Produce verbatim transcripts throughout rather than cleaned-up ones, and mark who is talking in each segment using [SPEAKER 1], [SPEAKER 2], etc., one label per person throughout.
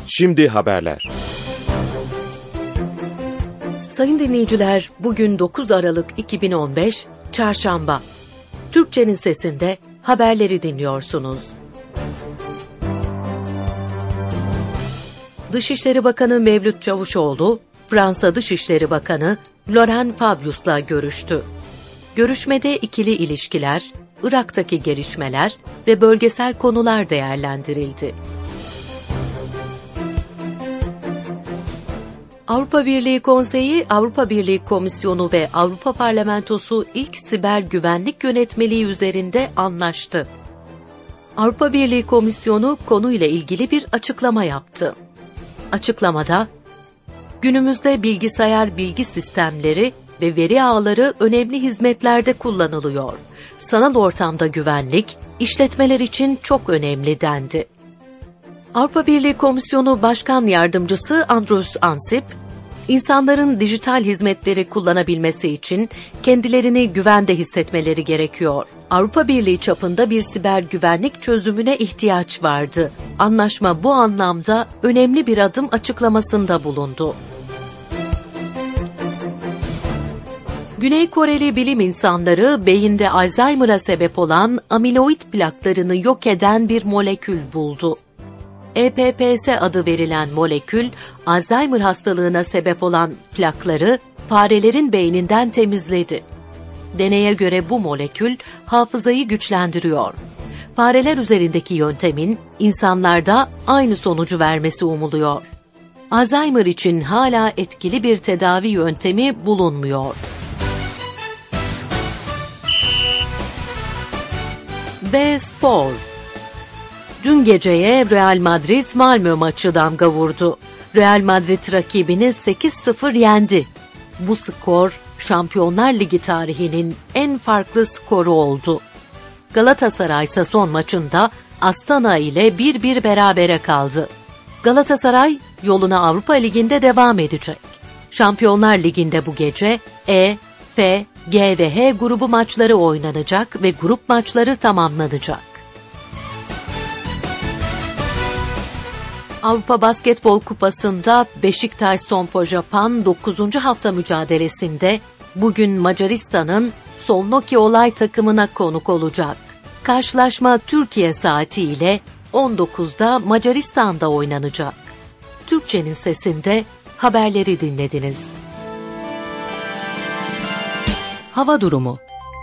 [SPEAKER 1] Şimdi haberler.
[SPEAKER 2] Sayın dinleyiciler, bugün dokuz Aralık iki bin on beş, Çarşamba. Türkçenin Sesi'nde haberleri dinliyorsunuz. Dışişleri Bakanı Mevlüt Çavuşoğlu, Fransa Dışişleri Bakanı Laurent Fabius'la görüştü. Görüşmede ikili ilişkiler, Irak'taki gelişmeler ve bölgesel konular değerlendirildi. Avrupa Birliği Konseyi, Avrupa Birliği Komisyonu ve Avrupa Parlamentosu ilk siber güvenlik yönetmeliği üzerinde anlaştı. Avrupa Birliği Komisyonu konuyla ilgili bir açıklama yaptı. Açıklamada, günümüzde bilgisayar bilgi sistemleri ve veri ağları önemli hizmetlerde kullanılıyor. Sanal ortamda güvenlik, işletmeler için çok önemli dendi. Avrupa Birliği Komisyonu Başkan Yardımcısı Andrus Ansip, insanların dijital hizmetleri kullanabilmesi için kendilerini güvende hissetmeleri gerekiyor. Avrupa Birliği çapında bir siber güvenlik çözümüne ihtiyaç vardı. Anlaşma bu anlamda önemli bir adım açıklamasında bulundu. Güney Koreli bilim insanları beyinde Alzheimer'a sebep olan amiloid plaklarını yok eden bir molekül buldu. E P P S adı verilen molekül, Alzheimer hastalığına sebep olan plakları farelerin beyninden temizledi. Deneye göre bu molekül hafızayı güçlendiriyor. Fareler üzerindeki yöntemin insanlarda aynı sonucu vermesi umuluyor. Alzheimer için hala etkili bir tedavi yöntemi bulunmuyor. Ve spor. Dün geceye Real Madrid Malmö maçı damga vurdu. Real Madrid rakibini sekiz sıfır yendi. Bu skor Şampiyonlar Ligi tarihinin en farklı skoru oldu. Galatasaray ise son maçında Astana ile bir bir berabere kaldı. Galatasaray yoluna Avrupa Ligi'nde devam edecek. Şampiyonlar Ligi'nde bu gece E, F, G ve H grubu maçları oynanacak ve grup maçları tamamlanacak. Avrupa Basketbol Kupası'nda Beşiktaş Sompo Japan dokuzuncu hafta mücadelesinde bugün Macaristan'ın Solnoki Olay takımına konuk olacak. Karşılaşma Türkiye saati ile on dokuzda Macaristan'da oynanacak. Türkçenin Sesi'nde haberleri dinlediniz. Hava durumu.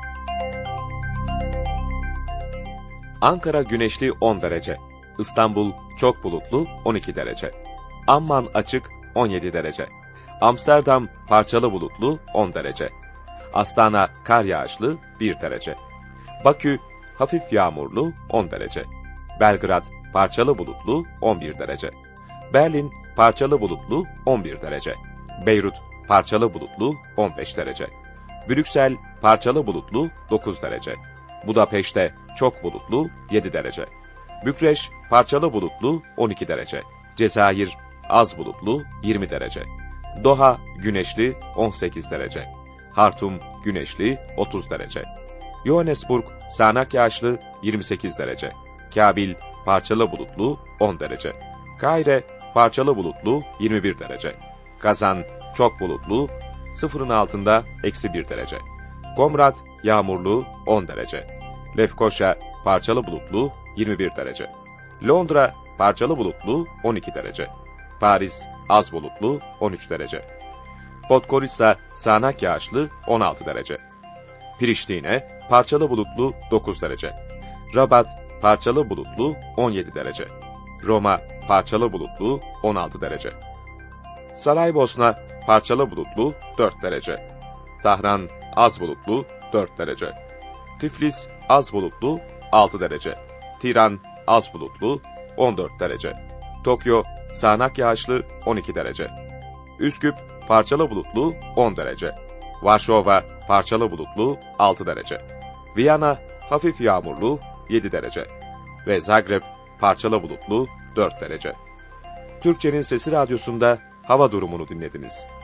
[SPEAKER 1] Ankara güneşli on derece. İstanbul çok bulutlu on iki derece. Amman açık on yedi derece. Amsterdam parçalı bulutlu on derece. Astana kar yağışlı bir derece. Bakü hafif yağmurlu on derece. Belgrad parçalı bulutlu on bir derece. Berlin parçalı bulutlu on bir derece. Beyrut parçalı bulutlu on beş derece. Brüksel parçalı bulutlu dokuz derece. Budapeşte çok bulutlu yedi derece. Bükreş parçalı bulutlu on iki derece. Cezayir az bulutlu yirmi derece. Doha güneşli on sekiz derece. Hartum güneşli otuz derece. Johannesburg sağanak yağışlı yirmi sekiz derece. Kabil parçalı bulutlu on derece. Kahire parçalı bulutlu yirmi bir derece. Kazan çok bulutlu sıfırın altında eksi bir derece. Komrat yağmurlu on derece. Lefkoşa parçalı bulutlu yirmi bir derece. Londra parçalı bulutlu on iki derece. Paris az bulutlu on üç derece. Podgorica sağanak yağışlı on altı derece. Priştine parçalı bulutlu dokuz derece. Rabat parçalı bulutlu on yedi derece. Roma parçalı bulutlu on altı derece. Saraybosna parçalı bulutlu dört derece. Tahran az bulutlu dört derece. Tiflis az bulutlu altı derece. Tiran az bulutlu on dört derece. Tokyo sağanak yağışlı on iki derece. Üsküp parçalı bulutlu on derece. Varşova parçalı bulutlu altı derece. Viyana hafif yağmurlu yedi derece. Ve Zagreb parçalı bulutlu dört derece. Türkçenin Sesi Radyosu'nda hava durumunu dinlediniz.